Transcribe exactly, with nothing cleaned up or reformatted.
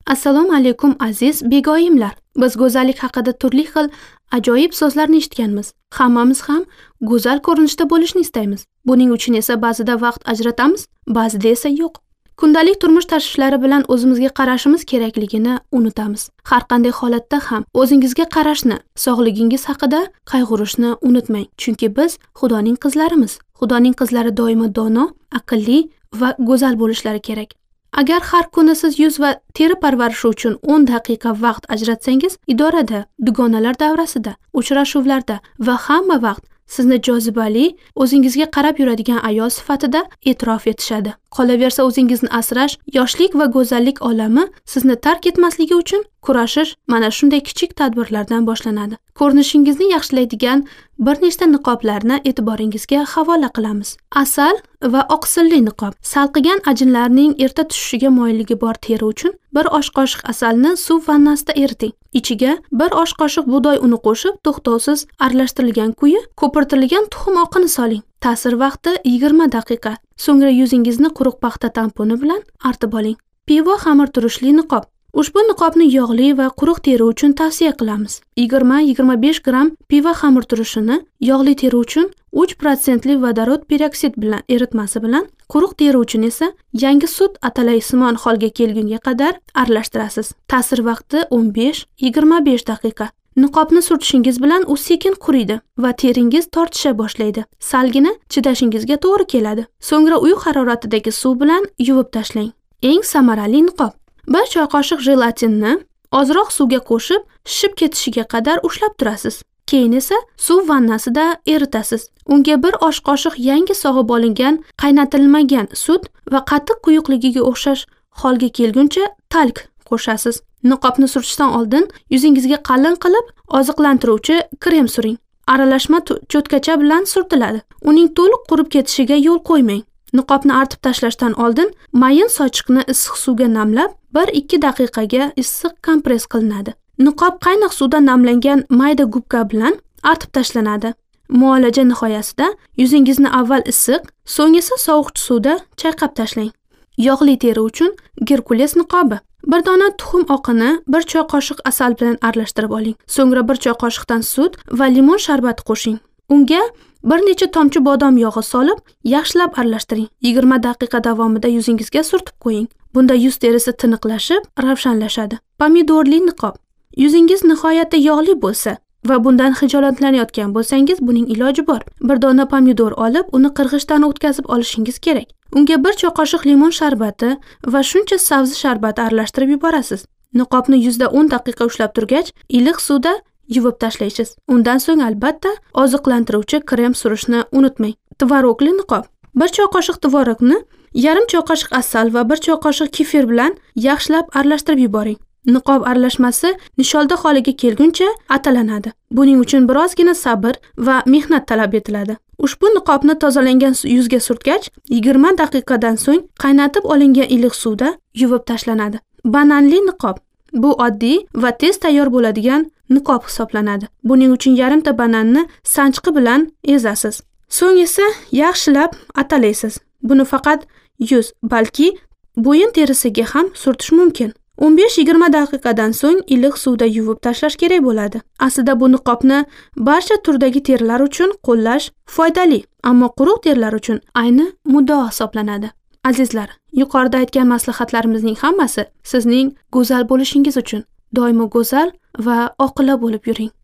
Assalomu alaykum aziz begoyimlar. Biz go'zallik haqida turli xil ajoyib so'zlarni eshitganmiz. Hammamiz ham go'zal ko'rinishda bo'lishni istaymiz. Buning uchun esa ba'zida vaqt ajratamiz, ba'zida esa yo'q. Kundalik turmush tashvishlari bilan o'zimizga qarashimiz kerakligini unutamiz. Har qanday holatda ham o'zingizga qarashni, sog'ligingiz haqida qayg'urishni unutmang. Chunki biz Xudoning qizlarimiz. Xudoning qizlari doimo dono, aqlli va go'zal bo'lishlari kerak. Agar har kuni siz yuz va teri parvarishi uchun o'n daqiqa vaqt ajratsangiz, idorada, dugonalar davrasida, uchrashuvlarda va hamma vaqt sizni jozibali, o'zingizga qarab yuradigan ayol sifatida e'tirof etishadi. Qolaversa o'zingizni asrash, yoshlik va go'zallik olami sizni tark etmasligi uchun kurashish mana shunday kichik tadbirlardan boshlanadi. Ko'rinishingizni yaxshilaydigan bir nechta niqoblarni e'tiboringizga havola qilamiz. Asal va oqsilli niqob. Salqigan ajinlarning erta tushishiga moyilligi bor teri uchun bir osh qoshiq asalni suv vannasida eriting. Ichiga bir osh qoshiq bug'doy uni qo'shib, to'xtovsiz aralashtirilgan kuyi ko'pirtirilgan tuxum oqini soling. Ta'sir vaqti yigirma daqiqa. So'ngra yuzingizni quruq paxta tamponi bilan artib oling. Pivo xamirturushli niqob. Ushbu niqobni yog'li va quruq teri uchun tavsiya qilamiz. yigirma yigirma besh gramm pivo xamirturushini yog'li teri uchun uch protsentli vodorod peroksid bilan eritmasi bilan, quruq teri uchun esa yangi sut atalaysimon holga kelgunga qadar aralashtirasiz. Ta'sir vaqti o'n besh yigirma besh daqiqa. Niqobni surtishingiz bilan u sekin quriydi va teringiz tortisha boshlaydi. Salgina chidashingizga to'g'ri keladi. So'ngra uy haroratidagi suv bilan yuvib tashlang. Eng samarali niqob. Bir choy qoshiq jelatinni ozroq suvga qo'shib, shishib ketishiga qadar ushlab turasiz. Keyin esa suv vannasida eritasiz. Unga bir osh qoshiq yangi sog'ib olingan qaynatilmagan sut va qattiq quyuqligiga o'xshash holga kelguncha talk qo'shasiz. Niqobni surtishdan oldin yuzingizga qalin qilib oziqlantiruvchi krem suring. Aralashma cho'tkacha bilan surtiladi. Uning to'liq qurib ketishiga yo'l qo'ymang. Niqobni artib tashlashdan oldin mayin sochiqni issiq suvga namlab bir ikki daqiqaga issiq kompress qilinadi. Niqob qaynoq suvda namlangan mayda gubka bilan artib tashlanadi. Muolaja nihoyasida yuzingizni avval issiq, so'ng esa sovuq suvda chayqab tashlang. Yog'li teri uchun Gerkules niqobi. Bir dona tuxum oqini bir choy qoshiq asal bilan aralashtirib oling. So'ngra bir choy qoshiqdan sut va limon sharbati qo'shing. Unga bir necha tomchi bodom yog'i solib, yaxshilab aralashtiring. yigirma daqiqa davomida yuzingizga surtib qo'ying. Bunda yuz terisi tiniqlashib, ravshanlashadi. Pomidorli niqob. Yuzingiz nihoyatda yog'li bo'lsa va bundan hijolatlanayotgan bo'lsangiz, buning iloji bor. Bir dona pomidor olib, uni qirg'ichdan o'tkazib olishingiz kerak. Unga bir choy qoshiq limon sharbati va shuncha sabzi sharbati aralashtirib yuborasiz. Niqobni yuzda o'n daqiqa ushlab turgach, iliq suvda yuvib tashlaysiz. Undan so'ng albatta oziqlantiruvchi krem surishni unutmang. Tvorogli niqob. Bir choy qoshiq tvorogni yarim choy qoshiq asal va bir choy qoshiq kefir bilan yaxshilab aralashtirib yuboring. Niqob aralashmasi nisholda holiga kelguncha atalanadi. Buning uchun birozgina sabr va mehnat talab etiladi. Ushbu niqobni tozalangan yuzga surtgach, yigirma daqiqadan so'ng qaynatib olingan iliq suvda yuvib tashlanadi. Bananli niqob. Bu oddiy va tez tayyor bo'ladigan niqob hisoblanadi. Buning uchun yarimta bananni sanchqi bilan ezasiz. So'ng esa yaxshilab atalaysiz. Buni faqat yuz, balki bo'yin terisiga ham surtish mumkin. o'n besh yigirma daqiqadan so'ng iliq suvda yuvib tashlash kerak bo'ladi. Aslida bu niqobni barcha turdagi terilar uchun qo'llash foydali, ammo quruq terilar uchun ayni muddao hisoblanadi. Azizlar, yuqorida aytgan maslahatlarimizning hammasi sizning go'zal bo'lishingiz uchun. Doimo go'zal va oqila bo'lib yuring.